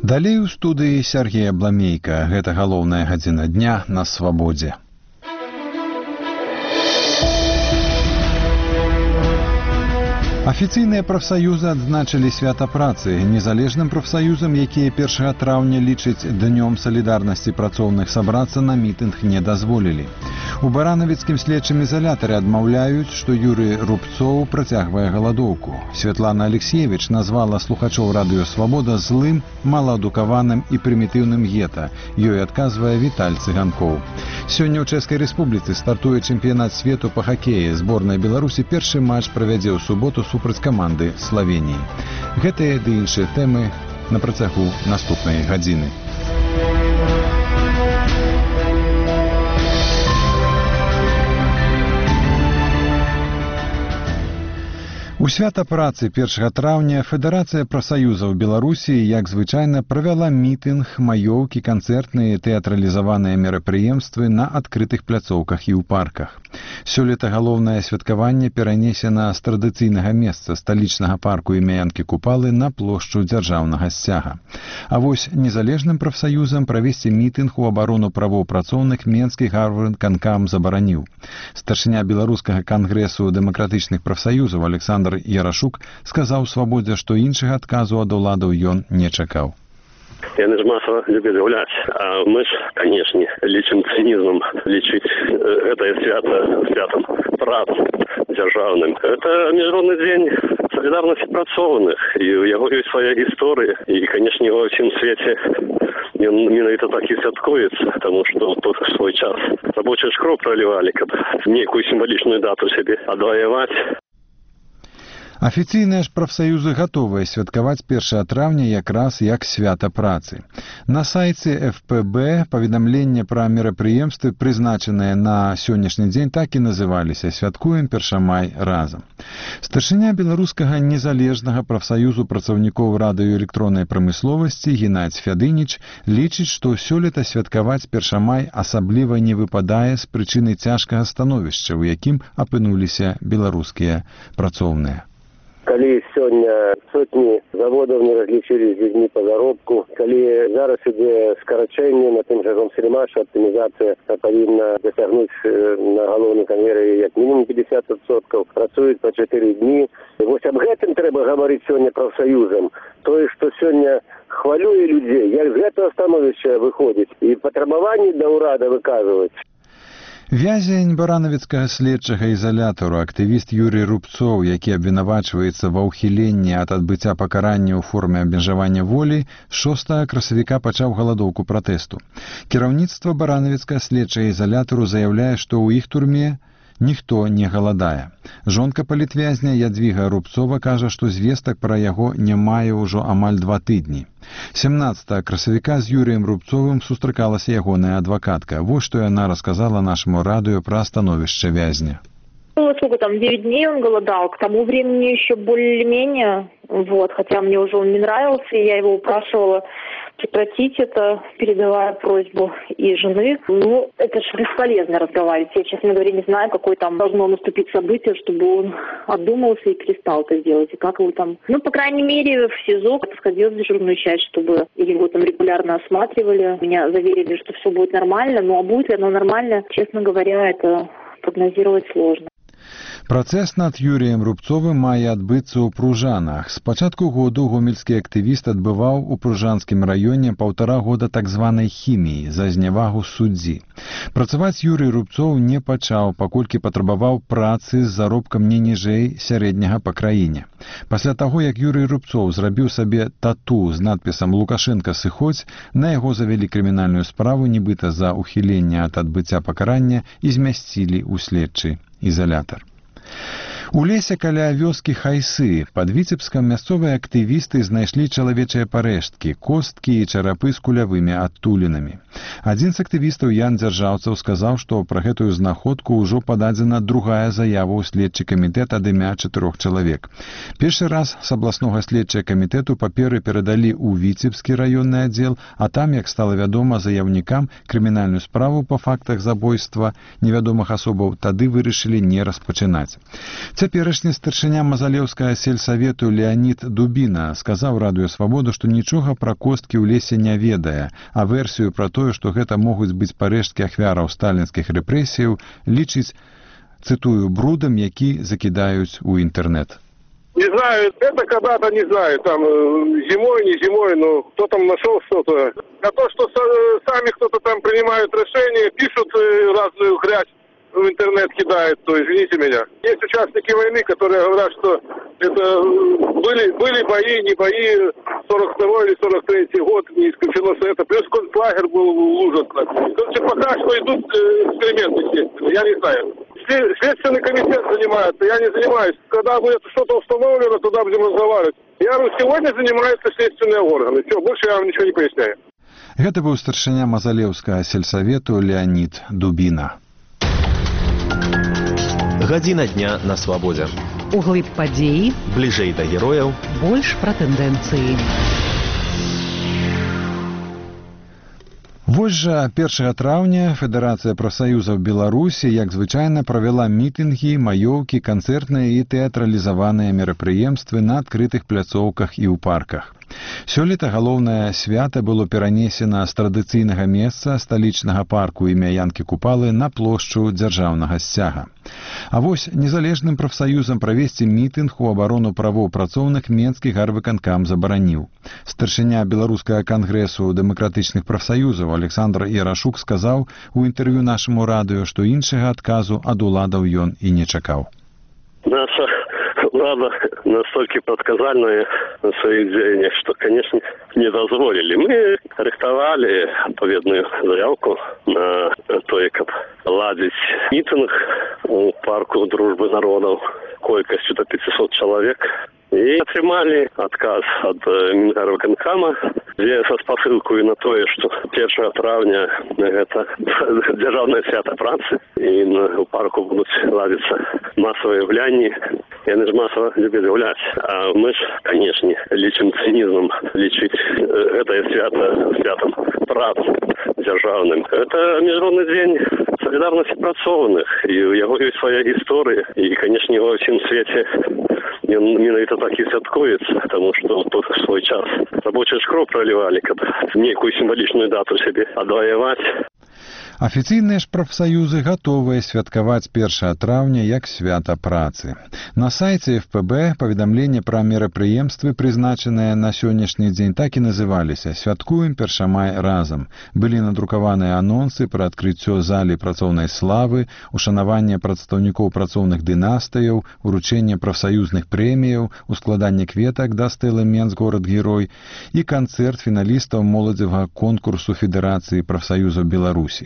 Далей у студыі Сергей Абламейка. Гэта галоўная гадзіна дня на свабодзе. Афіцыйныя прафсаюзы адзначылі свята працы. Незалежным прафсаюзам, якія 1 траўня лічаць днём салідарнасці працоўных, сабрацца на мітынг не дазволілі. У баранавіцкім следчым ізалятары адмаўляюць, што Юрый Рубцоў працягвае галадоўку. Святлана Алексеевич назвала слухачоў радыё «Свабода» злым, малаадукаваным і прымітыўным гета. Ёй адказвае Віталь Цыганкоў. Сёння ў Чэшскай Рэспубліцы стартуе чэмпіянат свету па хакеі. Зборная Беларусі першы матч правядзе ў суботу супраць каманды Славеніі. Гэтыя ды іншыя тэмы на працягу наступнай гадзіны. У свята працы 1 траўня Федэрацыя прафсаюзаў Беларусі, як звычайна, правяла мітынг, маёўкі, канцэртныя, тэатралізаваныя мерапрыемствы на адкрытых пляцоўках і ў парках. Сёлета галоўнае святкаванне перанесена з традыцыйнага месца сталічнага парку імя Янкі Купалы на плошчу дзяржаўнага сцяга. А вось незалежным прафсаюзам правесці мітынг у абарону правоў працоўных менскі гарвыканкам забараніў. Старшыня беларускага кангрэсу дэмакратычных прафсаюзаў Александр Ярашук сказаў «Свабодзе», што іншага адказу ад уладаў ён не чакаў. Яны ж масава любят гуляць, а мы ж, канешне, лічым цынізмам лічыць гэтае свята святам працы дзяржаўным. Это міжнародны дзень салідарнасці працоўных, і у яго ёсць свая гісторыя, і, канешне, ва ўсім свеце ён менавіта так і святкуецца, таму што тут свой час рабочую ж кроў пролівалі, каб нейкую сімвалічную дату сябе адваяваць. Афіцыйныя ж прафсаюзы гатовыя святкаваць 1 траўня якраз як свята працы. На сайце ФПБ паведамленне пра мерапрыемствы, прызначаныя на сённяшні дзень, так і называліся «Святкуем 1 май разам». Старшыня беларускага незалежнага прафсаюзу працаўнікоў радыёэлектроннай прамысловасці Геннадзь Фядыніч лічыць, што сёлета святкаваць 1 май асабліва не выпадае з прычыны цяжкага становішча, у якім апынуліся беларускія працоўныя. Калі сёння сотні заводаў не разлічылі з людзьмі па заробку, калі зараз ідзе скарачэнне на тым жа Гомсельмашы, аптымізацыя павінна дасягнуць на галоўным канвееры як мінімум 50%, працуюць па 4 дні. Вось аб гэтым трэба гаварыць сёння прафсаюзам. Тое, што сёння хвалюе людзей, як з гэтага становішча выходзіць і патрабаванні да ўрада выказваць. Вязень баранавіцкага следчага ізалятару, актывіст Юрый Рубцоў, які абвінавачваецца ва ўхіленні ад адбыцця пакарання ў форме абмежавання волі, 6 красавіка пачаў галадоўку пратэсту. Кіраўніцтва баранавіцкага следчага ізалятару заяўляе, што ў іх турме ніхто не галадае. Жонка палітвязня Ядвіга Рубцова кажа, што звестак пра яго не мае ўжо амаль 2 тыдні. 17 красавіка з Юрыем Рубцовым сустракалася ягоная адвакатка. Вось што яна расказала нашаму радыё пра становішча вязня. Сколько там, 9 дней он голодал, к тому времени еще более-менее, хотя мне уже он не нравился, и я его упрашивала прекратить это, передавая просьбу и жены. Это же бесполезно разговаривать. Я, честно говоря, не знаю, какое там должно наступить событие, чтобы он отдумался и перестал это делать. И как его там... по крайней мере, в СИЗО сходил в дежурную часть, чтобы его там регулярно осматривали. Меня заверили, что все будет нормально, а будет ли оно нормально, честно говоря, это прогнозировать сложно. Працэс над Юрыем Рубцовым мае адбыцца ў Пружанах. З пачатку году гомельскі актывіст адбываў у Пружанскім раёне 1,5 года так званай хіміі за знявагу суддзі. Працаваць Юрый Рубцоў не пачаў, паколькі патрабаваў працы з заробкам не ніжэй сярэдняга па краіне. Пасля таго, як Юрый Рубцоў зрабіў сабе тату з надпісам «Лукашенка сыходзь», на яго завялі крымінальную справу нібыта за ўхіленне ад адбыцця пакарання і змясцілі ў следчы ізалятар. У лесе каля вёскі Хайсы пад Віцебскам мясцовыя актывісты знайшлі чалавечыя парэшткі, косткі і чарапы з кулявымі адтулінамі. Адзін з актывістаў Ян Дзяржаўцаў сказаў, што пра гэтую знаходку ўжо пададзена другая заява ў следчы камітэт ад імя 4 чалавек. Першы раз з абласнога следчага камітэту паперы перадалі ў Віцебскі раённы аддзел, а там, як стала вядома заяўнікам, крымінальную справу па фактах забойства невядомых асобаў тады вырашылі не распачынаць. Цяперашні старшыня мазалеўскага сельсавету Леонид Дубіна сказаў радыё Свабода, што нічога пра косткі ў лесе не ведае, а версію пра тое, што гэта могуць быць парэшткі ахвяраў сталінскіх рэпрэсіяў, лічыць, цитую, брудом, які закидаюць у интернет. Не знаю, это когда-то, не знаю, там зимой, не зимой, но кто там нашел что-то. А то, что сами кто-то там принимают решения, пишут разную грязь, в интернет кидают, то извините меня. Есть участники войны, которые говорят, что это были бои, не бои, 42 или 43 год, не исключено, что это. Плюс концлагерь был в Лужицком. Короче, пока что идут эксперименты, я не знаю. Следственный комитет занимается, я не занимаюсь. Когда будет что-то установлено, туда будем разговаривать. Я говорю, сегодня занимаются следственные органы. Все, больше я вам ничего не поясняю. Гэта быў старшыня мазалеўскага сельсавету Леонид Дубіна. Гадзіна дня на свабодзе. Углыб падзеі, Бліжэй да герояў, больш пра тэндэнцыі. Вось жа 1 траўня Федэрацыя прафсаюзаў Беларусі, як звычайна, правяла мітынгі, маёўкі, канцэртныя і тэатралізаваныя мерапрыемствы на адкрытых пляцоўках і ў парках. Сёлета галоўнае свята было перанесена з традыцыйнага месца сталічнага парку імя Янкі Купалы на плошчу дзяржаўнага сцяга. А вось незалежным прафсаюзам правесці мітынг у абарону правоў працоўных менскі гарвыканкам забараніў. Старшыня Беларускага кангрэсу дэмакратычных прафсаюзаў Александр Ярашук сказаў у інтэрв'ю нашаму радыё, што іншага адказу ад уладаў ён і не чакаў. Наша влада настолько подказальная на своих деяниях, что, конечно, не дозволили. Мы рихтовали отповедную заявку на то, как ладить митинг у парку Дружбы народов колькостью до 500 человек. И отримали отказ от Мингарвыканкама, где со спасылкой на то, что 1 травня это державное свято працы, и у парку будут ладиться массовые явления. И они же массово любят гулять. А мы же, конечно, личим цинизмом лечить это святом працы державным. Это международный день солидарности працовных, и у него есть своя история, и, конечно, во всем свете менавіта так і святкуецца, потому что тут свой час рабочую кроў проливали, каб некую символичную дату себе адваяваць. Афіцыйныя ж прафсаюзы гатовыя святкаваць 1 траўня як свята працы. На сайце ФПБ паведамленне пра мерапрыемствы, прызначаныя на сённяшні дзень, так і называліся «Святкуем 1 мая разам». Былі надрукаваныя анонсы пра адкрыццё залі працоўнай славы, ушанаванне прадстаўнікоў працоўных дынастыяў, уручэнне прафсаюзных прэміяў, ускладанне кветак да стэлы Менск-горад-герой і канцэрт фіналістаў моладзевага конкурсу Федэрацыі прафсаюзаў Беларусі.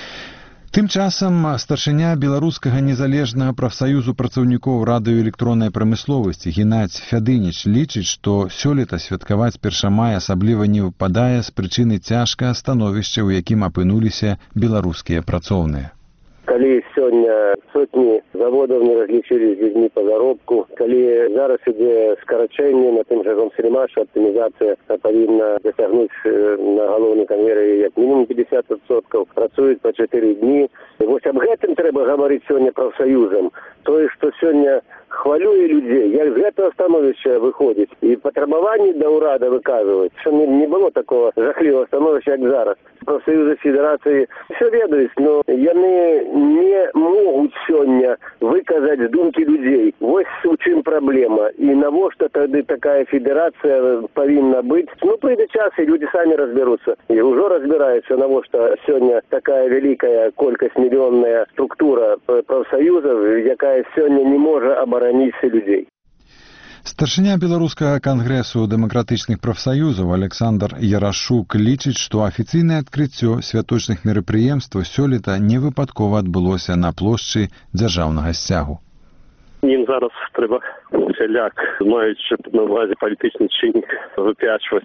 Тым часам старшыня Беларускага незалежнага прафсаюзу працаўнікоў радыёэлектроннай прамысловасці Геннадзь Фядыніч лічыць, што сёлета святкаваць 1 мая асабліва не выпадае з прычыны цяжкага становішча, у якім апынуліся беларускія працоўныя. Калі сёння сотні заводаў не разлічылі з людзьмі па заробку, калі зараз ідзе скарачэнне на тым жа Гомсельмашы, аптымізацыя павінна дасягнуць на галоўным канвееры як мінімум 50%, працуюць па 4 дні. І вось аб гэтым трэба гаварыць сёння прафсаюзам. Тое, што сёння хвалюе людзей, як з гэтага становішча выходзіць і патрабаванні да ўрада выказваць, што не было такого жахлівага становішча, як зараз. Прафсаюзы Федэрацыі все ведаюць, но яны не могуць сёння выказаць думкі людзей. Вось у чым праблема. І навошта тады такая федэрацыя павінна быць? Ну, прыйдзе час, і людзі самі разбяруцца. І ўжо разбіраюцца, навошта сёння такая вялікая колькасць мільённая структура прафсаюзаў, якая сёння не можа абараніць людзей. Старшыня Беларускага кангрэсу дэмакратычных прафсаюзаў Александр Ярашук лічыць, што афіцыйнае адкрыццё святочных мерапрыемстваў сёлета невыпадкова адбылося на плошчы дзяржаўнага сцягу. Ім зараз трэба усяляк, маючы на ўвазе палітычны чыннік, выпячваць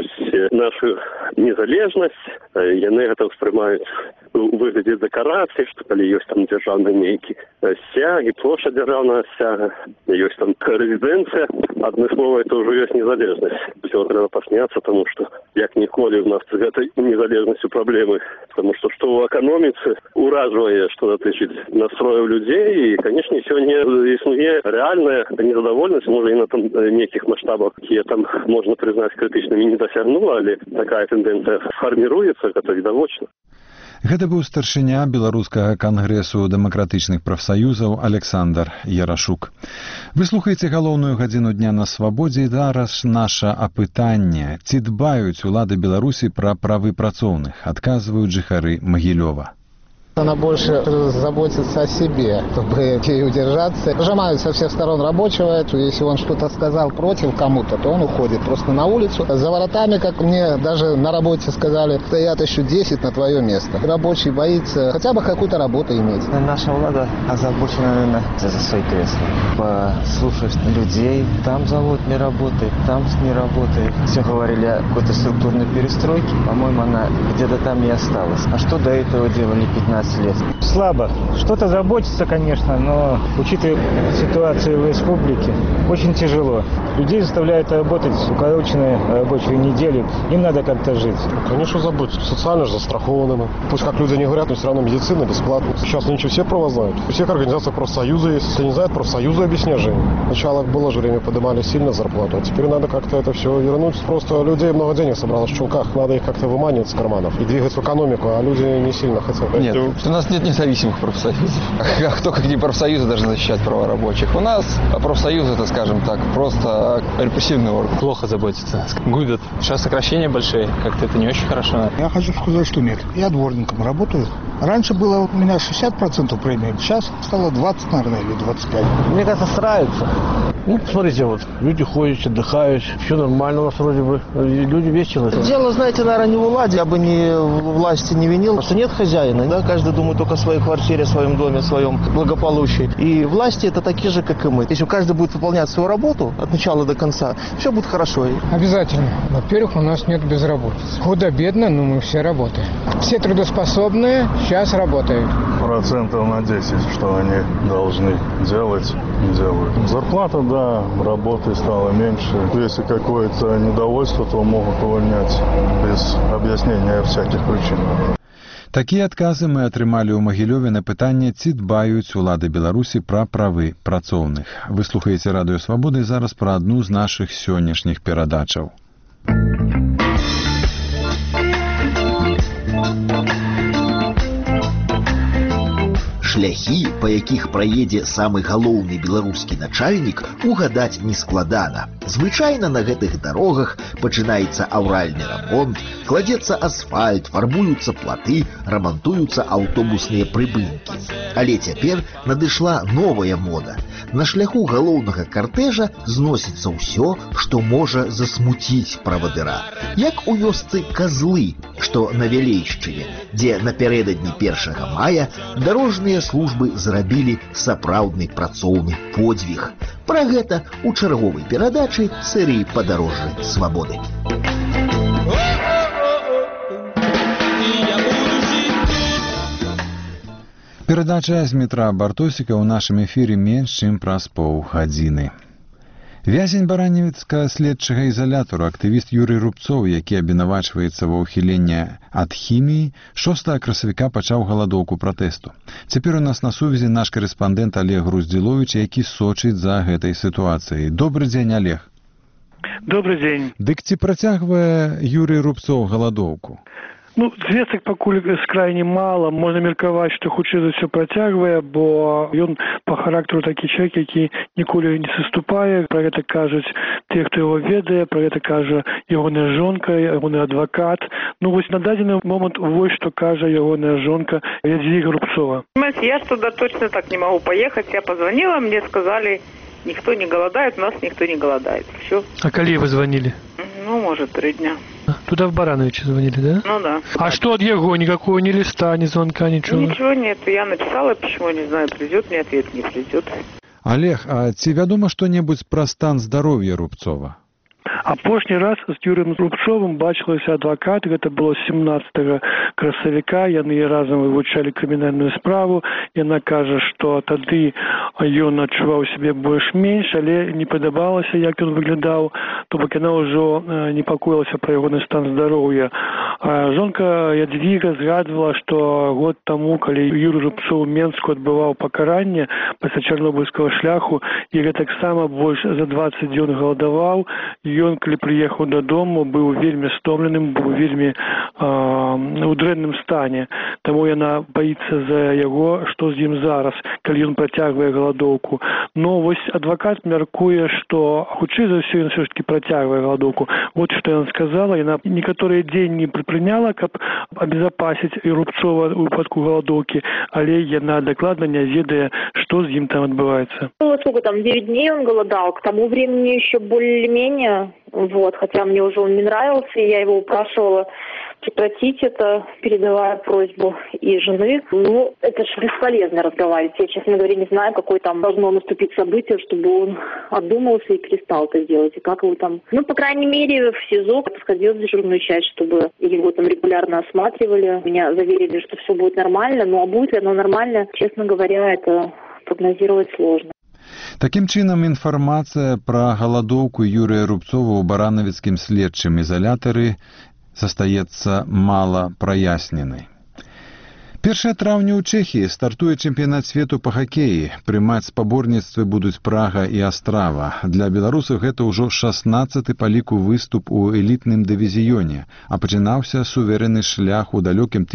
нашу незалежнасць. Яны гэта ўспрымаюць у выглядзе дэкарацыі, што калі ёсць там дзяржаўны нейкі сцяг і плошча дзяржаўнага сцяга, ёсць там рэзідэнцыя, адны слова, это ўжо ёсць незалежнасць. Усё трэба пасмяцца, таму што як ніколі ў нас з гэтай незалежнасцю праблемы, таму што ў эканоміцы ўражвае, што датычыць настрояў людзей, і, канечне, сёння існуе рэальная незадаволенасць, можа і на там нейкіх маштабах, якія там можна прызнаць крытычнымі, не дасягнула, але такая тэндэнцыя фарміруецца, гэта відавочна. Гэта быў старшыня Беларускага кангрэсу дэмакратычных прафсаюзаў Александр Ярашук. Вы слухаеце галоўную гадзіну дня на свабодзе, і зараз наша апытанне. Ці дбаюць улады Беларусі пра правы працоўных? Адказваюць жыхары Магілёва. Она больше заботится о себе, чтобы ей удержаться. Сжимают со всех сторон рабочего. Если он что-то сказал против кому-то, то он уходит просто на улицу. За воротами, как мне даже на работе сказали, стоят еще 10 на твое место. Рабочий боится хотя бы какую-то работу иметь. Наша влада озабочена, наверное, за свои кресла. Послушать людей. Там завод не работает, там не работает. Все говорили о какой-то структурной перестройке. По-моему, она где-то там и осталась. А что до этого делали 15 лет? Слабо. Что-то заботится, конечно, но учитывая ситуацию в республике, очень тяжело. Людей заставляют работать укороченные рабочие недели. Им надо как-то жить. Конечно, заботятся. Социально же застрахованными. Пусть как люди не говорят, но все равно медицина бесплатная. Сейчас ничего, все права знают. У всех организаций профсоюза есть. Если не знают, профсоюзы объяснят же. Сначала было же время, поднимали сильно зарплату. А теперь надо как-то это все вернуть. Просто людей много денег собралось в чулках. Надо их как-то выманивать с карманов и двигать в экономику. А люди не сильно хотят. Нет, у нас нет независимых профсоюзов. Кто, какие профсоюзы должны защищать права рабочих? У нас профсоюзы, это, скажем так, просто репрессивный орган. Плохо заботятся. Губят. Сейчас сокращения большие. Как-то это не очень хорошо. Я хочу сказать, что нет. Я дворником работаю. Раньше было у меня 60% премии. Сейчас стало 20, наверное, или 25. Мне кажется, стараются. Ну, посмотрите, вот, люди ходят, отдыхают, все нормально у нас вроде бы, люди весело. Дело, знаете, наверное, не в владе, я бы не власти не винил, потому что нет хозяина, да, каждый думает только о своей квартире, о своем доме, о своем благополучии. И власти это такие же, как и мы. Если каждый будет выполнять свою работу от начала до конца, все будет хорошо. Обязательно. Во-первых, у нас нет безработицы. Худо-бедно, но мы все работаем. Все трудоспособные сейчас работают. 10%, что они должны делать, не делают. Зарплата, да, работы стало меньше. Если какое-то недовольство, то могут увольнять без объяснения всяких причин. Такія адказы мы атрымалі ў Магілёве на пытанне, ці дбаюць улады Беларусі пра правы працоўных. Вы слухаеце Радыё Свабода, і зараз пра адну з нашых сённяшніх перадачаў. Шляхі, па якіх праедзе самы галоўны беларускі начальнік, угадаць нескладана. Звычайна на гэтых дарогах пачынаецца аўральны рамонт, кладзецца асфальт, фарбуюцца платы, рамантуюцца аўтобусныя прыбынкі. Але цяпер надышла новая мода. На шляху галоўнага картэжа зносіцца ўсё, што можа засмуціць правадыра. Як у вёсцы Казлы, што на Вялейшчыне, дзе напярэдадні 1 мая дарожныя службы зрабілі сапраўдны працоўны подзвіг. Пра гэта ў чарговай перадачы серыі «Падарожжы свабоды». Перадача з Дмітра Бартосіка ў нашым эфіры менш чым праз паўгадзіны. Вязень бараневіцкага следчага ізалятару, актывіст Юрый Рубцоў, які абвінавачваецца ва ўхіленні ад хіміі, 6 красавіка пачаў галадоўку пратэсту. Цяпер у нас на сувязі наш корэспандэнт Олег Груздзіловіч, які сочыць за гэтай сітуацыяй. Добры дзень, Олег. Добрый дзень. Дык ці працягвае Юрый Рубцоў галадоўку? Ну, звестак пакуль скрайне мала. Можна меркаваць, што хутчэй за ўсё працягвае, бо ён па характару такі чалавек, які ніколі не саступае. Пра гэта кажуць те, хто яго ведае, пра гэта кажа ягоная жонка, ягоны адвакат. Ну, вось на дадзены момант вось што кажа ягоная жонка Ядвіга Рубцова. Я ж туда точно так не могу поехать. Я позвонила, мне сказали, никто не голодает, у нас никто не голодает. Все. А коли вы звонили? Ну, может, 3 дня. Туда в Барановича звонили, да? Ну да. А что от его? Никакого ни листа, ни звонка, ничего? Ничего нет. Я написала письмо, не знаю, придет мне ответ, не придет. Олег, а ці вядома што-небудзь пра стан здароўя Рубцова? Апошні раз з Юрыем Рубцовым бачылася адвакат, гэта было 17 красавіка, яны разам вывучалі крымінальную справу, яна кажа, што тады ён адчуваў сябе больш-менш, але не падабалася, як ён выглядаў, то бок яна ўжо непакоілася пра ягоны стан здароўя. Жонка Ядвіга згадвала, што год таму, калі Юрый Рубцоў у Менску адбываў пакаранне пасля чарнобыльскага шляху, і гэтаксама больш за 20 дзён галадаваў. Ён, калі прыехаў дадому, быў вельмі стомленым, быў вельмі у дрэнным стане. Таму яна баіцца за яго, што з ім зараз, калі ён працягвае галадоўку. Но вось адвакат мяркуе, што хутчэй за ўсё ён все ж таки працягвае галадоўку. Вот што яна сказала, яна некаторыя дзеянні прыняла, каб абезапасіць Рубцова ў выпадку галадоўкі, але яна дакладна не ведае, што з ім там адбываецца. Ну, сколько там, 9 дней он голодал, к тому времени еще более-менее, вот, хотя мне уже он не нравился, и я его упрашивала прекратить это, передавая просьбу и жены. Ну, это же бесполезно разговаривать. Я, честно говоря, не знаю, какое там должно наступить событие, чтобы он отдумался и перестал это делать. И как его там... Ну, по крайней мере, в СИЗО сходил в дежурную часть, чтобы его там регулярно осматривали. Меня заверили, что все будет нормально. Ну, а будет ли оно нормально, честно говоря, это прогнозировать сложно. Такім чынам, інфармацыя пра галадоўку Юрыя Рубцова ў баранавіцкім следчым ізалятары застаецца мала праясненай. 1 траўня ў Чэхіі стартуе чэмпіянат свету па хакеі. Прымаць спаборніцтвы будуць Прага і Астрава. Для беларусаў гэта ўжо 16-ы па ліку выступ у элітным дывізіёне, а пачынаўся суверэнны шлях у далёкім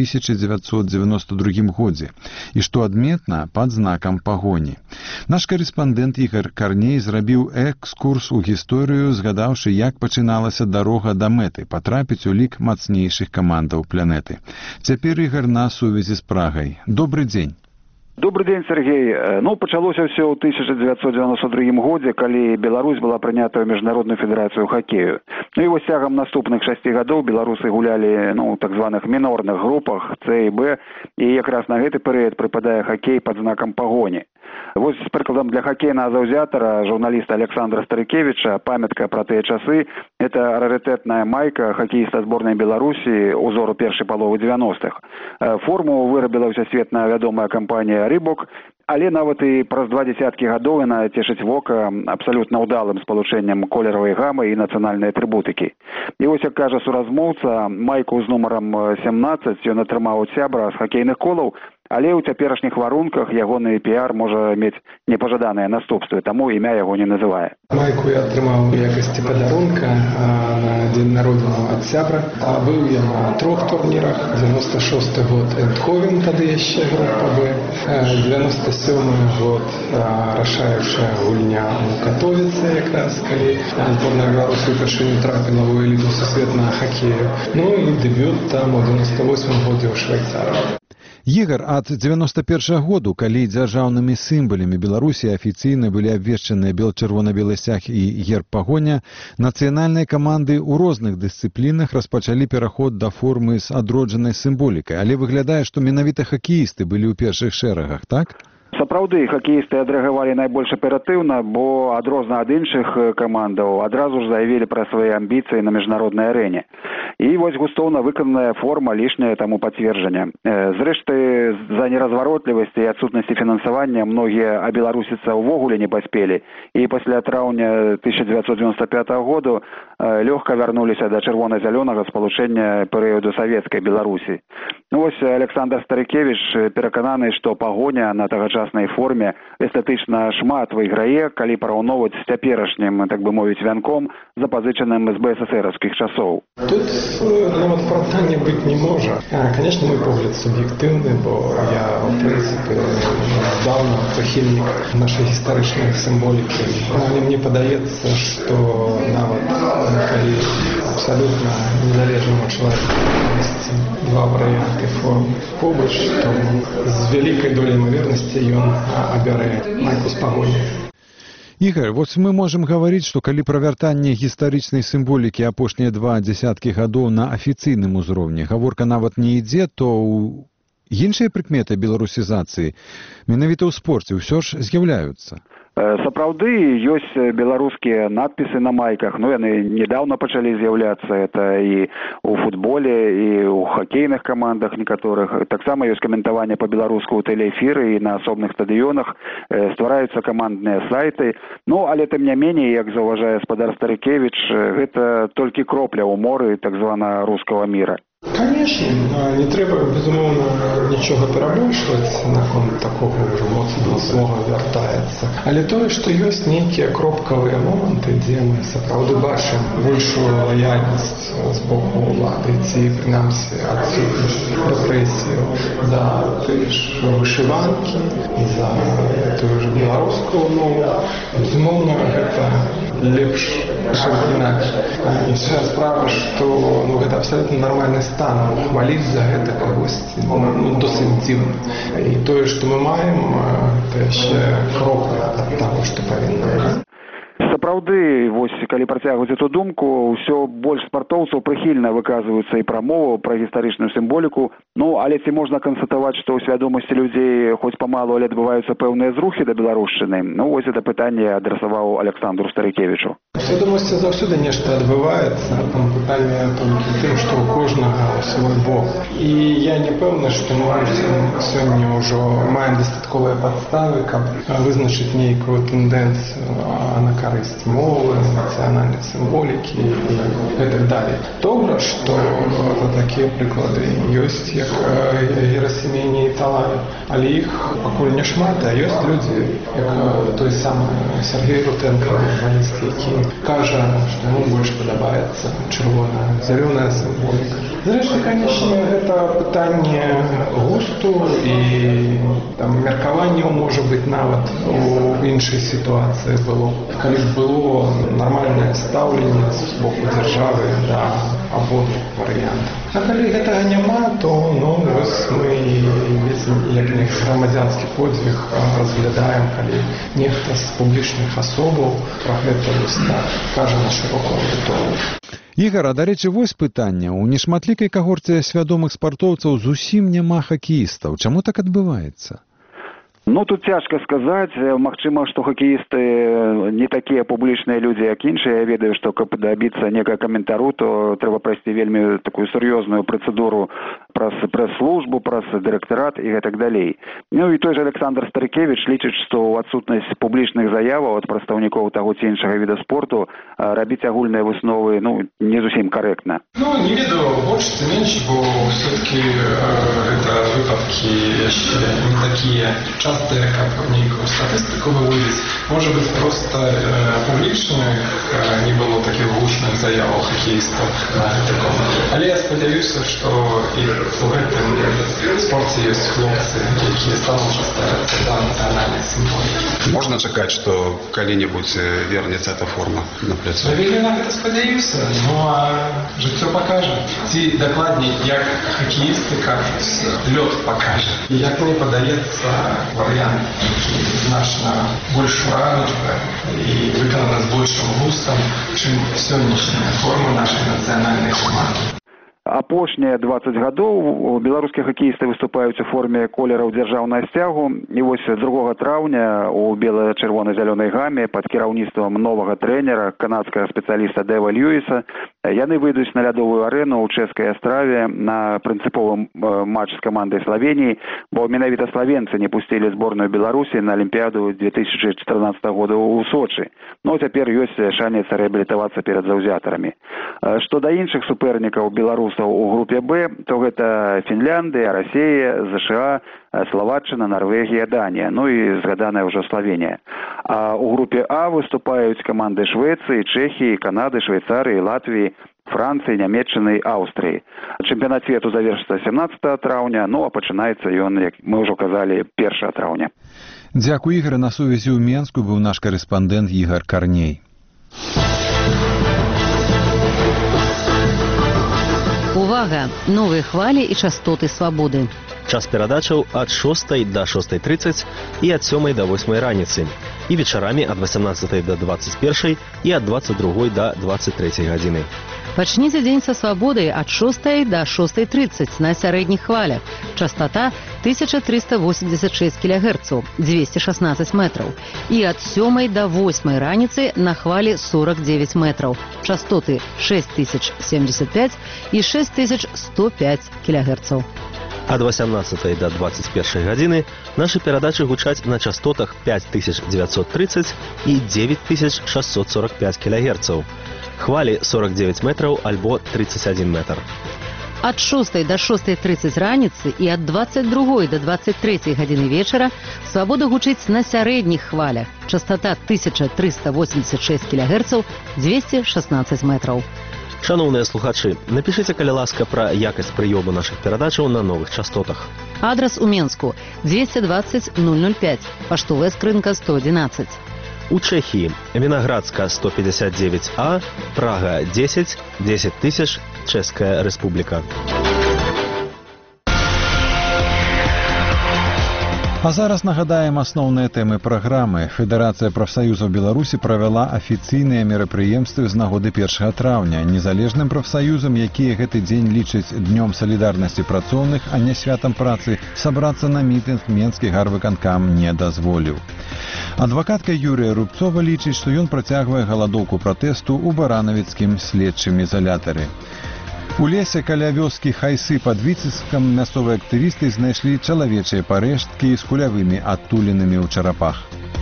1992 годзе. І што адметна, пад знакам пагоні. Наш карэспандэнт Ігар Карней зрабіў экскурс у гісторыю, згадаўшы, як пачыналася дарога да мэты, патрапіць у лік мацнейшых камандаў планеты. Цяпер Ігар на сувязі з Прагай. Добрый дзень. Добрый день, Сергей. Ну, пачалося ўсё ў 1992 годзе, калі Беларусь была прынята ў Міжнародную федэрацыю хакею. Ну і вось цягам наступных 6 гадоў беларусы гулялі, так званых мінорных групах С і Б, і якраз на гэты перыяд прыпадае хакей пад знакам пагоні. Вось, з прыкладам, для хакейнага заўзятара, журналіста Александра Старыкевіча, памятка пра тыя часы, это рарытэтная майка хакеіста зборнай Беларусі узору першай паловы 90-х. Форму вырабіла ўсесветна вядомая кампанія «Рыбок», але нават і праз 2 дзесяткі гадоў яна цешыць вока абсалютна ўдалым спалучэннем колеравай гамы і нацыянальнай атрыбутыкі. І вось, як кажа суразмоўца, майку з нумарам 17 ён атрымаў ад сябра з хакейных колаў, але ў цяперашніх варунках ягоны піар можа мець непажаданыя наступствы, таму імя яго не называе. Майку я атрымаў у якасці падарунка на дзень народзінаў ад сябра. Быў я на 3 турнірах. 96-й год Эндховен, тады яшчэ група Б. 97-й год рашаючая гульня у Катовіцы, якраз калі зборная Беларусі ўпершыню трапіла ў эліту сусветнага хакею. Ну і дэбют там у 98-м годзе ў Швейцарыі. Ігар, ад 91 году, калі дзяржаўнымі сімвалямі Беларусі афіцыйна былі абвешчаныя бел-чырвона-белы сцяг і герб пагоня, нацыянальныя каманды ў розных дысцыплінах распачалі пераход да формы з адроджанай сімволікай, але выглядае, што менавіта хакеісты былі ў першых шэрагах, так? Сапраўды, хакеісты адрэагавалі найбольш аператыўна, бо адрозна ад іншых камандаў адразу ж заявілі пра свае амбіцыі на міжнароднай арэне. І вось густоўна выкананая форма лішняе таму пацверджання. Зрэшты, з-за неразваротлівасці і адсутнасці фінансавання многія абеларусіцца ўвогуле не паспелі. І пасля траўня 1995 году лёгка вярнуліся да чырвона-зялёнага спалучэння перыяду савецкай Беларусі. Ну вось Александр Старыкевіч перакананы, што пагоня на тагачаснай форме эстэтычна шмат выйграе, калі параўноўваць з цяперашнім, так бы мовіць, вянком, запазычаным з БССРаўскіх часоў. Тут нават апраўдання быць не можа. Конечно, мой погляд суб'ектыўны, бо я, в прынцыпе, здаўна прыхільнік нашай гістарычнай сімволікі. Але мне падаецца, што нават калі абсалютна незалежнаму чалавеку ёсць два варыянты формы побач, то з вялікай долей імавернасці ён абярэ майку з пагоняй. Ігар, вось мы можам гаварыць, што калі пра вяртанне гістарычнай сімволікі апошнія 2 дзесяткі гадоў на афіцыйным узроўні гаворка нават не ідзе, то ў Іншыя прыкметы беларусізацыі менавіта ў спорце ўсё ж з'яўляюцца. Сапраўды ёсць беларускія надпісы на майках, но яны недавно пачалі з'яўляцца, это і ў футболе, і ў хакейных камандах некаторых. Таксама ёсць каментаванне па-беларуску ў тэлеэфіры і на асобных стадыёнах, ствараюцца камандныя сайты. Ну, але тым не меней, як заўважае гаспадар Старыкевіч, гэта толькі кропля ў моры так званага рускага міра. Конечно, не трэба, безумоўна, нічога перабольшваць наконт такого ўжо моцнага вяртаецца. Але тое, што ёсць нейкія кропкавыя моманты, дзе мы сапраўды бачым большую лаяльнасць з боку ўлады, ці, прынамсі, адсутнасць рэпрэсію за тыя ж вышыванкі, за тую ж беларускую мову. Безумоўна, гэта лепш, чым інакш. Іншая справа, што гэта абсалютна нармальны стан. Хваліць за гэта кагосьці досыць дзіўна. І тое, што мы маем, это яшчэ кропля ад таго, што павінна быць. Сапраўды, вось, калі працягваць эту думку, ўсё больш спартоўцаў прыхільна выказваюцца і пра мову, пра гістарычную сімволіку. Ну, але ці можна канстатаваць, што ў свядомасці людзей хоць памалу, але адбываюцца пэўныя зрухі да беларушчыны? Ну, вось гэта пытанне адрасаваў Александру Старыкевічу. У свядомасці заўсёды нешта адбываецца, там пытанне толькі тым, што ў кожнага свой бок. І я не пэўны, што мы сёння ўжо маем дастатковыя падставы, каб вызначыць нейкую тэндэнцыю на карысць мовы, нацыянальнай сімволікі і так далее. Добра, што такія прыклады ёсць, як Герасімені і Талаі, але іх пакуль не шмат, а ёсць людзі, як той самы Сергей Рутенко, журналіст, які кажа, што яму больш падабаецца чырвона-зялёная сімволіка. Зрэшты, канечне, гэта пытанне густу і меркаванняў, можа быць, нават у іншай сітуацыі было. Калі б было нармальнае стаўленне з боку дзяржавы да абодвух варыянтаў. А калі гэтага няма, то вось мы як грамадзянскі подзвіг разглядаем, калі нехта з публічных асобаў пра гэта кажа на шырокую аўдыторыю. Ігар, а дарэчы, вось пытанне. У нешматлікай кагорце свядомых спартоўцаў зусім няма хакеістаў. Чаму так адбываецца? Ну, тут цяжка сказаць. Магчыма, што хакеісты не такія публічныя людзі, як іншыя. Я ведаю, што каб дабіцца некага каментару, то трэба прайсці вельмі такую сур'ёзную працэдуру праз прэс-службу, праз дырэктарат і гэтак далей. Ну і той же Александр Старыкевіч лічыць, што ў адсутнасць публічных заяваў ад прадстаўнікоў таго ці іншага віда спорту рабіць агульныя высновы, не зусім карэктна. Не ведаю, больш ці менш, бо все-таки гэта выпадкі яшчэ не такія частыя, каб нейкую статыстыку выводзіць. Можа быць, проста публічных не было такіх гучных заяваў хакеістаў на гэты конт. Але я спадзяюся, што і у гэтым спорце ёсць хлопцы, якія станоўча ставяцца да нацыянальнай сімволікі. Можна чакаць, што калі-небудзь вернецца эта форма на пляцу? Я вельмі на гэта спадзяюся, а жыццё пакажа. Ці дакладней, як хакеісты кажуць, лёд пакажа. І як мне падаецца, варыянт, які значна больш уражвае і выкананы з большым густам, чым сённяшняя форма нашай нацыянальнай каманды. Апошнія 20 гадоў беларускія хакеісты выступаюць у форме колераў дзяржаўнага сцягу. І вось 2 траўня у бела-чырвона-зялёнай гаме пад кіраўніцтвам новага трэнера, канадскага спецыяліста Дэва Льюіса, яны выйдуць на лядовую арэну ў чэшскай Астраве на прынцыповы матч з камандай Славеніі, бо менавіта славенцы не пусцілі зборную Беларусі на Алімпіяду 2014 года ў Сочы. Цяпер ёсць шанец рэабілітавацца перад заўзятарамі. Што да іншых супернікаў беларусаў у групе Б, то гэта Фінляндыя, Расія, ЗША, Словаччына, Нарвегія, Данія, і згаданая ўжо Славенія. А у групе А выступаюць каманды Швецыі, Чэхіі, Канады, Швейцарыі, Латвіі, Францыі, Нямецчыны, Аўстрыі. Чэмпіянат свету завершыцца 17 траўня, а пачынаецца ён, як мы ўжо казалі, 1 траўня. Дзякуй, Ігар. На сувязі ў Менску быў наш карэспандэнт Ігар Карней. Увага! Новыя хвалі і частоты свабоды. Час перадачаў ад 6 до 6:30 і ад 7 до 8 раніцы. І вечарамі ад 18 до 21 і ад 22 до 23 гадзіны. Пачніце дзень са свабодай ад 6 до 6:30 на сярэдніх хвалях. Частота 1386 кГц, 216 метраў. І ад 7 до 8 раніцы на хвалі 49 метраў. Частоты 6075 і 6105 кГц. Ад 18 до 21 гадзіны нашы перадачы гучаць на частотах 5930 і 9645 кГц. Хвалі 49 метраў альбо 31 метр. Ад 6 до 6:30 раніцы і ад 22 до 23 гадзіны вечара свабода гучыць на сярэдніх хвалях. Частота 1386 кГц, 216 метраў. Шановныя слухачы, напішыце, калі ласка, пра якасць прыёму нашых перадачаў на новых частотах. Адрас у Менску 220 005, паштовая скрынка 111. У Чэхіі Вінаградска 159А, Прага 10, 10 000, Чэшская Рэспубліка. А зараз нагадаем асноўныя тэмы праграмы. Федэрацыя прафсаюзаў Беларусі правяла афіцыйныя мерапрыемствы з нагоды 1 траўня. Незалежным прафсаюзам, якія гэты дзень лічаць днём салідарнасці працоўных, а не святам працы, сабрацца на мітынг менскі гарвыканкам не дазволіў. Адвакатка Юрыя Рубцова лічыць, што ён працягвае галадоўку пратэсту ў баранавіцкім следчым ізалятары. У лесе каля вёскі Хайсы пад Віцебскам мясцовыя актывісты знайшлі чалавечыя парэшткі з кулявымі адтулінамі ў чарапах.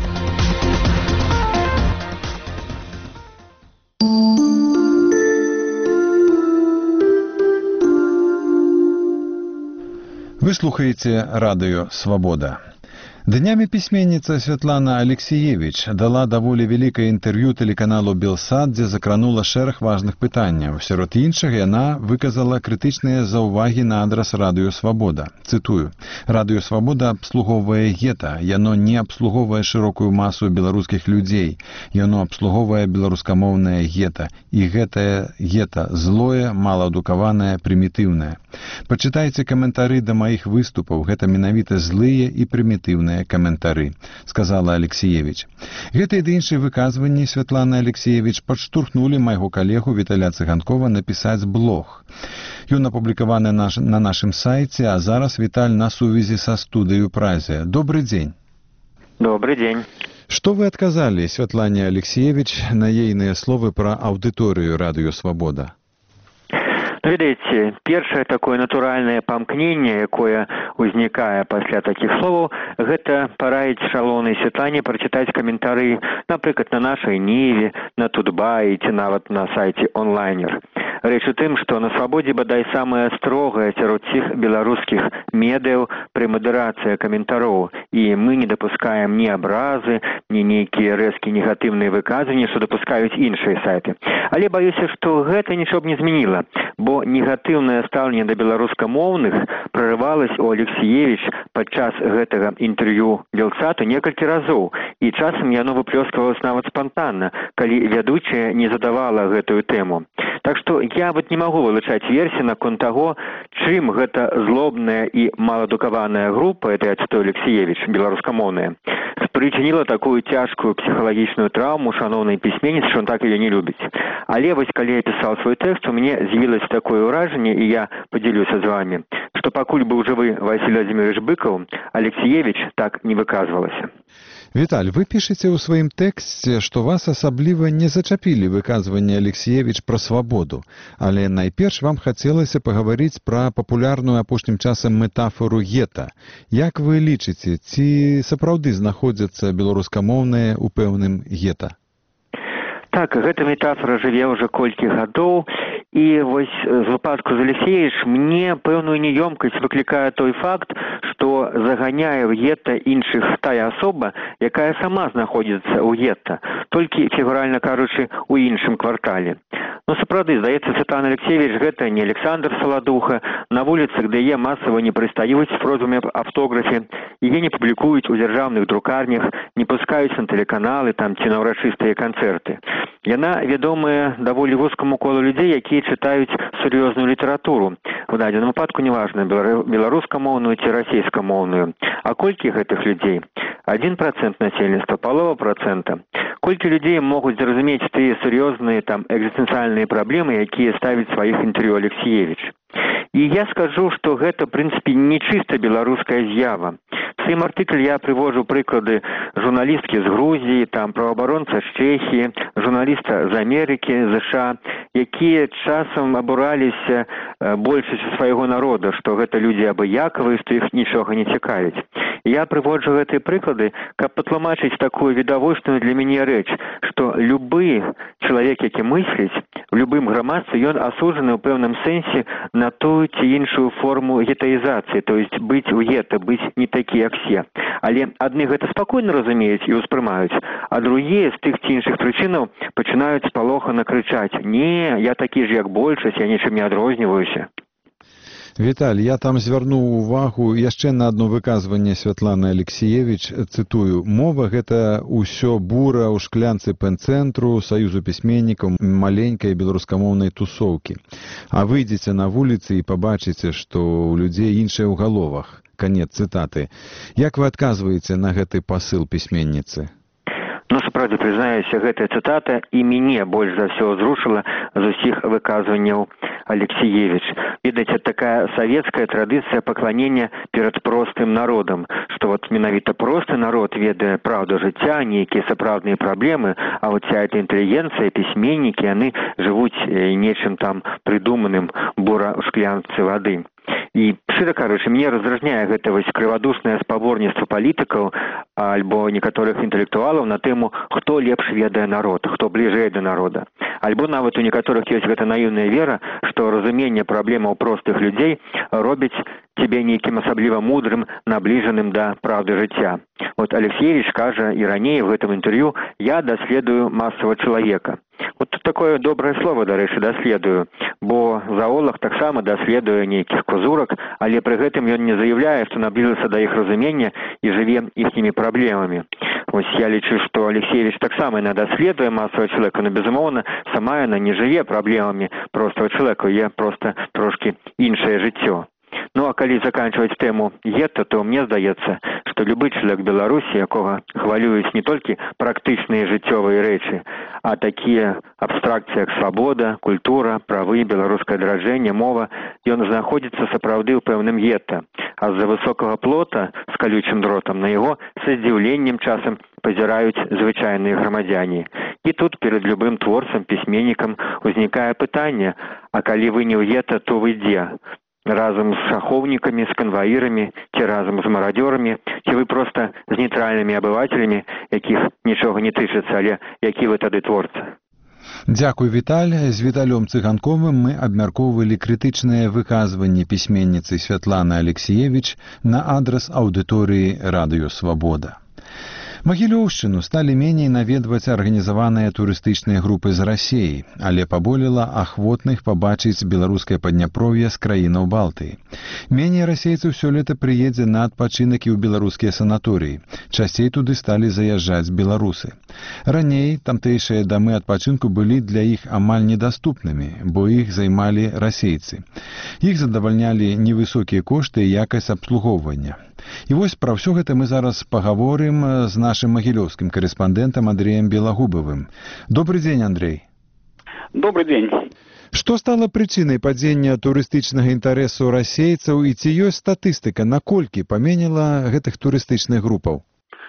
Вы слухаеце радыё «Свабода». Днямі пісьменніца Святлана Алексіевіч дала даволі вялікае інтэрв'ю тэлеканалу «Белсад», дзе закранула шэраг важных пытанняў. Сярод іншых яна выказала крытычныя заўвагі на адрас радыё «Свабода». Цытую: «Радыё «Свабода» абслугоўвае гета, яно не абслугоўвае шырокую масу беларускіх людзей, яно абслугоўвае беларускамоўнае гета, і гэтае гета злое, малаадукаванае, прымітыўнае. Пачытайце каментары да маіх выступаў, гэта менавіта злыя і прымітыўныя каментары», сказала Алексіевіч. Гэтыя ды іншыя выказванні Святланы Алексіевіч падштурхнулі майго калегу Віталя Цыганкова напісаць блог. Ён апублікаваны на нашым сайце, а зараз Віталь на сувязі са студыю Празе. Добрый дзень. Добрый дзень. Што вы адказалі Святлане Алексіевіч на ейныя словы пра аўдыторыю радыё «Свабода»? Ведаеце, першае такое натуральнае памкненне, якое ўзнікае пасля такіх словаў, гэта параіць шалонай Святлане прачытаць каментары, напрыклад, на нашай Ніве, на Тутбаі ці нават на сайце онлайнер. Рэч у тым, што на «Свабодзе» бадай самая строгая сярод усіх беларускіх медыяў пры мадэрацыі каментароў, і мы не дапускаем ні абразы, ні нейкія рэзкія негатыўныя выказванні, што дапускаюць іншыя сайты. Але баюся, што гэта нічого б не змяніла, бо негатыўнае стаўленне да беларускамоўных прарывалася у Алексіевіч падчас гэтага інтэрв'ю «Белсату» некалькі разоў, і часам яно выплёсквалася нават спантанна, калі вядучая не задавала гэтую тэму. Так што я не магу вылучаць версіі наконт таго, чым гэта злобная і маладукаваная група, это я цытую Алексіевіч, беларускамоўная, спрычыніла такую цяжкую псіхалагічную траўму шаноўнай пісьменніцы, што он так яе не любіць. Але вось калі я пісаў свой тэкст, у мяне з'явілася такое ўражанне, і я падзялюся з вамі, што пакуль быў жывы Васіль Владимирович Быкаў, Алексіевіч так не выказвалася. Віталь, вы пішаце ў сваім тэксце, што вас асабліва не зачапілі выказванні Алексіевіч пра свабоду, але найперш вам хацелася пагаварыць пра папулярную апошнім часам метафору гета. Як вы лічыце, ці сапраўды знаходзяцца беларускамоўныя ў пэўным гета? Так, гэта метафора жыве ўжо колькі гадоў, і вось з выпадку з Алексіевіч мне пэўную неёмкасць выклікае той факт, што заганяе ў гета іншых тая асоба, якая сама знаходзіцца ў гета, толькі, фігуральна кажучы, у іншым квартале. Ну, сапраўды, здаецца, Святлана Алексіевіч гэта не Александр Саладуха, на вуліцах, де яе масава не прыстаюць з просьбамі аб аўтографе, яе не публікуюць у дзяржаўных друкарнях, не пускаюць на тэлеканалы там ці на ўрачыстыя канцэрты. Яна вядомая даволі вузкаму колу людзей, якія чытаюць сур'ёзную літаратуру. у дадзеным выпадку неважна, беларускамоўную ці расейскамоўную. А колькі гэтых людзей? 1% насельніцтва, палова процента. Колькі людзей могуць зразумець тыя сур'ёзныя там экзістэнцыяльныя праблемы, якія ставіць сваіх інтэрв'ю Алексеевич. І я скажу, што гэта, в прынцыпе, не чыста беларуская з'ява. В сваім артыкле я прывожу прыклады журналісткі з Грузіі, там праваабаронца з Чэхіі, журналіста з Амерыкі, ЗША, якія часам абураліся большасцю свайго народа, што гэта людзі абыякавыя, што іх нічога не цікавіць. Я прыводжу гэтыя прыклады, каб патлумачыць такую відавочную для мяне рэч, што любы чалавек, які мысліць, в любым грамадстве ён асуджаны ў пэўным сэнсе на тую ці іншую форму гетаізацыі, то есть быць у гета, быць не такі, як все. Але адны гэта спакойна разумеюць і ўспрымаюць, а другія з тых ці іншых прычынаў пачынаюць спалохана крычаць: «Не, я такі ж, як большасць, я нічым не адрозніваюся». Віталь, я там звярнуў увагу яшчэ на адно выказванне Святланы Алексеевич, цытую: «Мова — гэта ўсё бура ў шклянцы пэн-цэнтру, саюзу пісьменнікаў, маленькай беларускамоўнай тусоўкі. А выйдзеце на вуліцы і пабачыце, што ў людзей іншае ў галовах». Канец цытаты. Як вы адказваеце на гэты пасыл пісьменніцы? Ну, сапраўды, прызнаюся, гэтая цытата і мяне больш за ўсё зрушыла з усіх выказванняў Алексеевич. Ведаеце, такая савецкая традыцыя пакланення перад простым народам, што вот менавіта просты народ ведае праўду жыцця, нейкія сапраўдныя праблемы, а вот вся эта інтэлігенцыя, пісьменнікі, яны жывуць нечым там прыдуманым, бура ў шклянцы вады. І, шчыра кажучы, мне раздражняе гэта вось крывадушнае спаборніцтва палітыкаў альбо некаторых інтэлектуалаў на тэму, хто лепш ведае народ, хто бліжэй да народа. Альбо нават у некаторых ёсць гэта наіўная вера, што разуменне праблемаў простых людзей робіць цябе нейкім асабліва мудрым, набліжаным да праўды жыцця. Вот Алексеевич кажа і раней в гэтым інтэрв'ю: «Я даследую масавага чалавека». Вот тут такое добрае слово, дарэчы, даследую, бо заолаг таксама даследуе нейкіх кузурак, але пры гэтым ён не заяўляе, што наблізіцца да іх разумення і жыве іхнімі праблемамі. Вось я лічу, што Алексеевич таксама яна даследуе масавага чалавека, но, безумоўна, сама яна не жыве праблемамі простага чалавека, є проста трошкі іншае жыццё. Ну, а калі заканчиваць тэму гета, то мне здаецца, што любы чалавек Беларусі, якога хвалююць не толькі практычныя жыццёвыя рэчы, а такія абстракцыі, як свабода, культура, правы, беларускае адраджэнне, мова, ён знаходзіцца сапраўды ў пэўным гета. А з-за высокага плота з калючым дротам на яго са здзіўленнем часам пазіраюць звычайныя грамадзяне. І тут перад любым творцам, пісьменнікам узнікае пытанне: а калі вы не ў гета, то вы дзе? Разам з ахоўнікамі, з канваірамі, ці разам з марадзёрамі, ці вы проста з нейтральнымі абывацелямі, якіх нічога не тычыцца, але які вы тады творца? Дзякуй, Віталь. З Віталём Цыганковым мы абмяркоўвалі крытычныя выказванні пісьменніцы Святланы Алексеевич на адрас аўдыторыі Радыё Свабода. Магілёўшчыну сталі меней наведваць арганізаваныя турыстычныя групы з Расіі, але паболела ахвотных пабачыць беларускае Падняпров'е з краінаў Балтыі. Меней расейцаў сёлета прыедзе на адпачынак і ў беларускія санаторыі. Часцей туды сталі заязджаць беларусы. Раней тамтэйшыя дамы адпачынку былі для іх амаль недаступнымі, бо іх займалі расейцы. Іх задавальнялі невысокія кошты і якасць абслугоўвання. І вось пра ўсё гэта мы зараз пагаворым з нашым магілёўскім карэспандэнтам Андрэем Белагубавым. Добрый дзень, Андрей. Добрый дзень. Што стала прычынай падзення турыстычнага інтарэсу расейцаў і ці ёсць статыстыка, наколькі паменяла гэтых турыстычных групаў?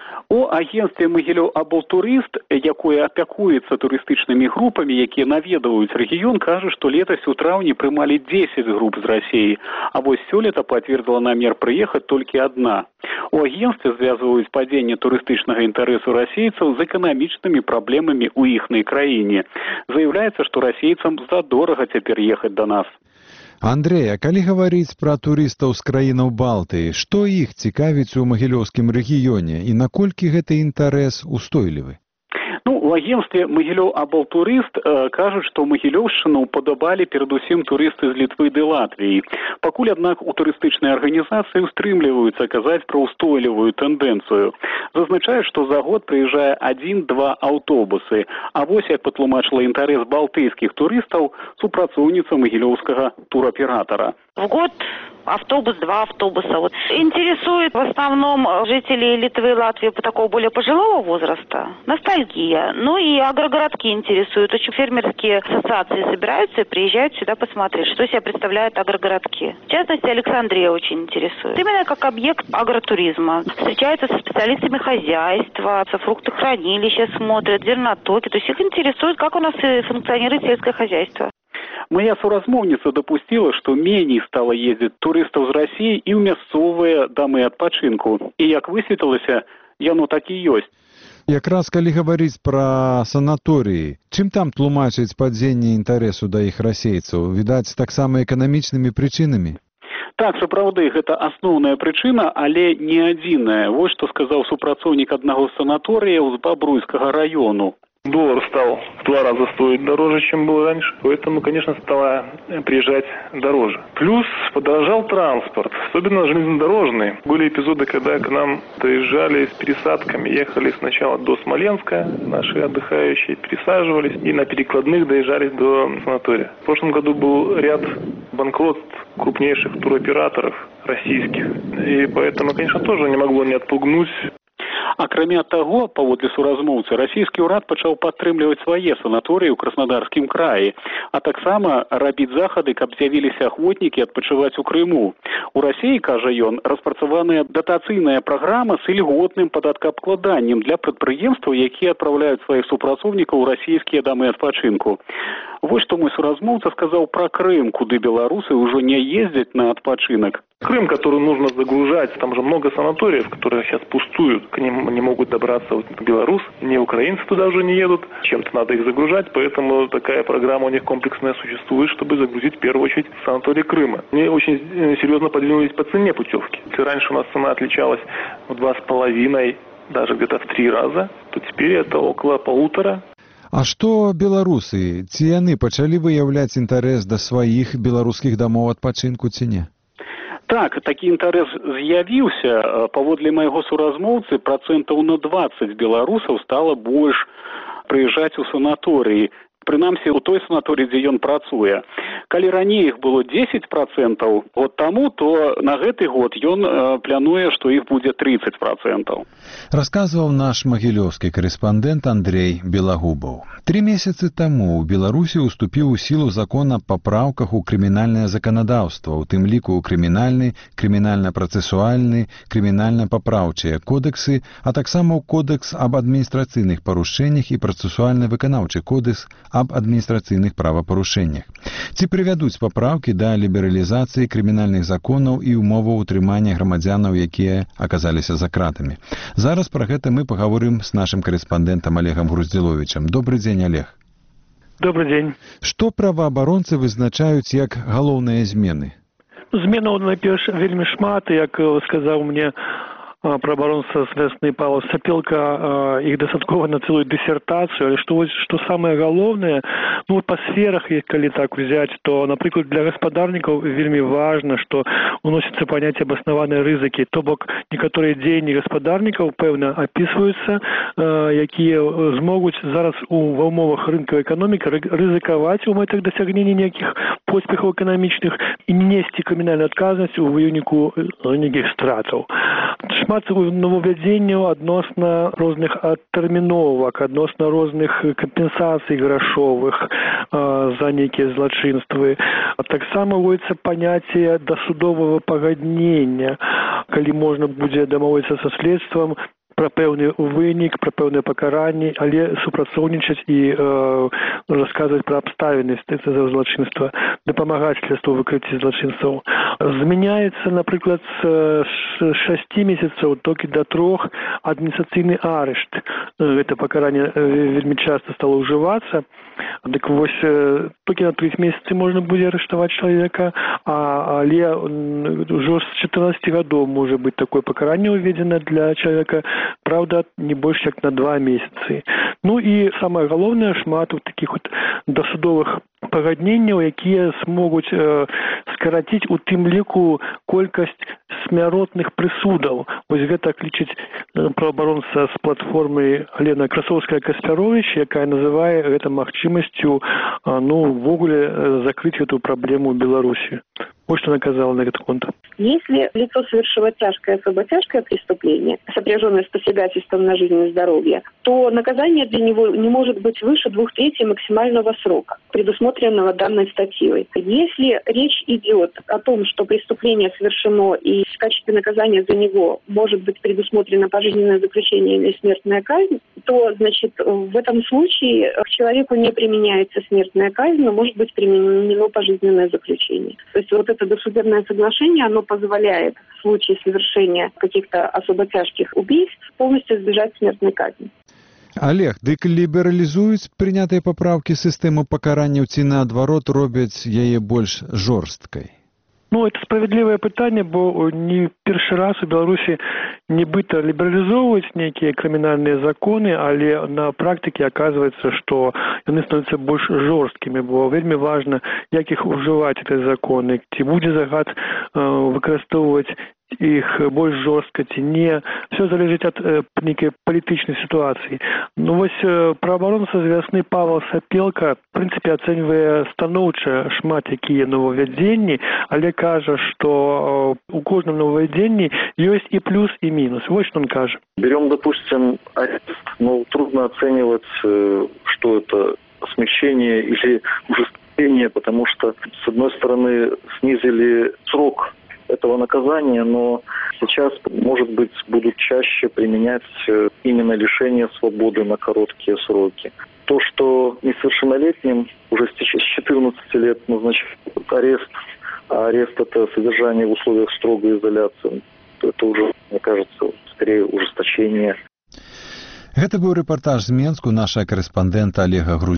У агенстве «Магілёў Аблтурыст», якое апякуецца турыстычнымі групамі, якія наведваюць рэгіён, кажа, што летась у траўні прымалі 10 груп з Расіі, а вось сёлета пацвердзіла намер прыехаць толькі адна. У агенстве звязваюць падзенне турыстычнага інтарэсу расейцаў з эканамічнымі праблемамі ў іхнай краіне. Заяўляецца, што расейцам задорага цяпер ехаць да нас. Андрей, а калі гаварыць пра турыстаў з краінаў Балтыі, што іх цікавіць у магілёўскім рэгіёне і наколькі гэты інтарэс устойлівы? Ну, у агентстве «Могилёв Аблтурыст» кажуць, што Магілёўшчыну уподабалі перадусім турысты з Літвы ды Латвіі. Пакуль, аднак, у турыстычнай арганізацыі устрымліваюцца казаць пра ўстойлівую тэндэнцыю. Зазначаюць, што за год прыязджае 1-2 аўтобусы. А вось як патлумачыла інтарэс балтыйскіх турыстаў супрацоўніца магілёўскага туроператора. В год автобус, 2 автобуса. Вот. Интересует в основном жителей Литвы и Латвии такого более пожилого возраста. Ностальгия. Ну и агрогородки интересуют. Очень фермерские ассоциации собираются и приезжают сюда посмотреть, что себя представляют агрогородки. В частности, Александрия очень интересует. Именно как объект агротуризма. Встречаются со специалистами хозяйства, со фруктохранилища смотрят, зернотоки. То есть их интересует, как у нас функционирует сельское хозяйство. Моя суразмоўніца дапусціла, што меней стала ездзіць турыстаў з Расіі і ў мясцовыя дамы адпачынку. І як высветлілася, яно так і ёсць. Якраз калі гаварыць пра санаторыі, чым там тлумачыць падзенне інтарэсу да іх расейцаў? Відаць, таксама эканамічнымі прычынамі? Так, сапраўды, гэта асноўная прычына, але не адзіная. Вось што сказаў супрацоўнік аднаго з санаторыяў з Бобруйскага району. Доллар стал в 2 раза стоить дороже, чем был раньше, поэтому, конечно, стало приезжать дороже. Плюс подорожал транспорт, особенно железнодорожный. Были эпизоды, когда к нам доезжали с пересадками, ехали сначала до Смоленска, наши отдыхающие пересаживались, и на перекладных доезжали до санатория. В прошлом году был ряд банкротств крупнейших туроператоров российских, и поэтому, конечно, тоже не могло не отпугнуть. Акрамя таго, паводле суразмоўцы, расійскі ўрад пачаў падтрымліваць свае санаторыі ў Краснодарскім краі, а таксама рабіць захады, каб з'явіліся ахвотнікі адпачываць у Крыму. У Расіі, кажа ён, распрацаваная датацыйная праграма з ільготным падаткаабкладаннем для прадпрыемстваў, якія адпраўляюць сваіх супрацоўнікаў у расійскія дамы адпачынку. Вось што мой суразмоўца сказаў пра Крым, куды беларусы ўжо не ездзяць на адпачынак. Крым, который нужно загружать, там же много санаториев, которые сейчас пустуют, к ним не могут добраться вот белорус, не украинцы туда уже не едут, чем-то надо их загружать, поэтому такая программа у них комплексная существует, чтобы загрузить в первую очередь санаторий Крыма. Мне очень серьезно подвинулись по цене путевки. Если раньше у нас цена отличалась в 2,5, даже где-то в 3 раза, то теперь это около 1,5. А што беларусы? Ці яны пачалі выяўляць інтарэс да сваіх беларускіх дамоў адпачынку ці не? Так, такі інтарэс з'явіўся. Паводле майго суразмоўцы, працэнтаў на 20 беларусаў стала больш прыязджаць у санаторыі. Прынамсі, у той санаторыі, дзе ён працуе. Калі раней іх было 10% год таму, то на гэты год ён плануе, што іх будзе 30%. Расказваў наш магілёўскі карэспандэнт Андрей Белагубаў. 3 месяцы таму ў Беларусі уступіў у сілу закон аб папраўках у крымінальнае заканадаўства, у тым ліку ў крымінальны, крымінальна-працэсуальны, крымінальна-папраўчыя кодэксы, а таксама ў кодэкс аб адміністрацыйных парушэннях і працэсуальна-выканаўчы кодэкс аб адміністрацыйных правапарушэннях. Ці прывядуць папраўкі да лібералізацыі крымінальных законаў і умоваў утрымання грамадзянаў, якія аказаліся за кратамі. Зараз пра гэта мы пагаворым з нашым карэспандэнтам Олегам Груздзіловічам. Добрый дзень, Олег. Добрый дзень. Што праваабаронцы вызначаюць як галоўныя змены? Зменаў, найперш, вельмі шмат, як сказаў мне праваабаронца Следственный Павел Сапелка, их дастаткова на целую диссертацию, але что самое галоўнае, ну по сферах, калі так взять, то, например, для гаспадарнікаў вельмі важно, что уносится понятие абаснаванай рызыкі, то бок некаторыя дзеянні гаспадарнікаў пэўна опісваюцца, якія змогуць зараз ва ўмовах рынкавай эканомікі рызыкаваць у мэтах дасягнення нейкіх поспехаў эканамічных і не несці крымінальную адказнасць у выніку нейкіх стратаў. Шмат нововвядзенняў адносна розных адтэрміновак, адносна розных кампенсацый грашовых за нейкія злачынствы. Таксама вводзіцца паняцце дасудовага пагаднення, калі можна будзе дамовіцца са следствам пра пэўны вынік, пра пэўнае пакаранне, але супрацоўнічаць і расказваць пра абставіны злачынства, дапамагаць следству выкрыцці злачынстваў. Змяняецца, напрыклад, з 6 месяцаў толькі да 3 адміністрацыйны арышт. Гэта пакаранне вельмі часта стало ўжывацца. Дык вось толькі на 3 месяцы можна будзе арыштаваць чалавека, але ўжо з 14 гадоў можа быць такое пакаранне ўведзена для чалавека, правда, не больш як на 2 месяцы. Ну і самае галоўнае, шмат такіх дасудовых пагадненняў, якія смогуць скараціць у тым ліку колькасць смяротных прысудаў. Вось гэта лічыць праваабаронца з платформы Алена Красовская-Каспярович, якая называе гэта магчымасцю ввогуле закрыць эту праблему ў Беларусі. Вот что наказала на этот конт. Если лицо совершило тяжкое, особо тяжкое преступление, сопряженное с посягательством на жизнь и здоровье, то наказание для него не может быть выше 2/3 максимального срока, предусмотренного данной статьей. Если речь идет о том, что преступление совершено и в качестве наказания за него может быть предусмотрено пожизненное заключение или смертная казнь, то, значит, в этом случае к человеку не применяется смертная казнь, но может быть применено пожизненное заключение. То есть вот это досудебное соглашение, оно позволяет в случае совершения каких-то особо тяжких убийств полностью избежать смертной казни. Олег, дык лібералізуюць прынятыя папраўкі сістэмы пакаранняў ці наадварот робяць яе больш жорсткай? Это справедливое пытанне, бо не першы раз у Беларусі нібыта лібералізоўваюць нейкія крымінальныя законы, але на практыке аказваецца, што яны становяцца больш жорсткімі, бо вельмі важна, як іх ужываць, эти законы, ці будзе загад выкарыстоўваць іх больш жорстка ці не. Все залежыць ад нейкай палітычнай сітуацыі. Вось праваабаронца з вясны Павел Сапелка, в прынцыпе, ацэньвае станоўча шмат якія новаўвядзенні, але кажа, што у кожным новаўвядзенні ёсць і плюс, і минус. Вот что он кажет. Берем, допустим, арест. Трудно оценивать, что это смягчение или ужесточение, потому что, с одной стороны, снизили срок этого наказания, но сейчас, может быть, будут чаще применять именно лишение свободы на короткие сроки. То, что несовершеннолетним уже с 14 лет назначают арест, а арест – это содержание в условиях строгой изоляции, это уже, мне кажется, скорее ужесточение. Гэта быў рэпартаж з Менску нашага корэспандэнта Олега Грузіна.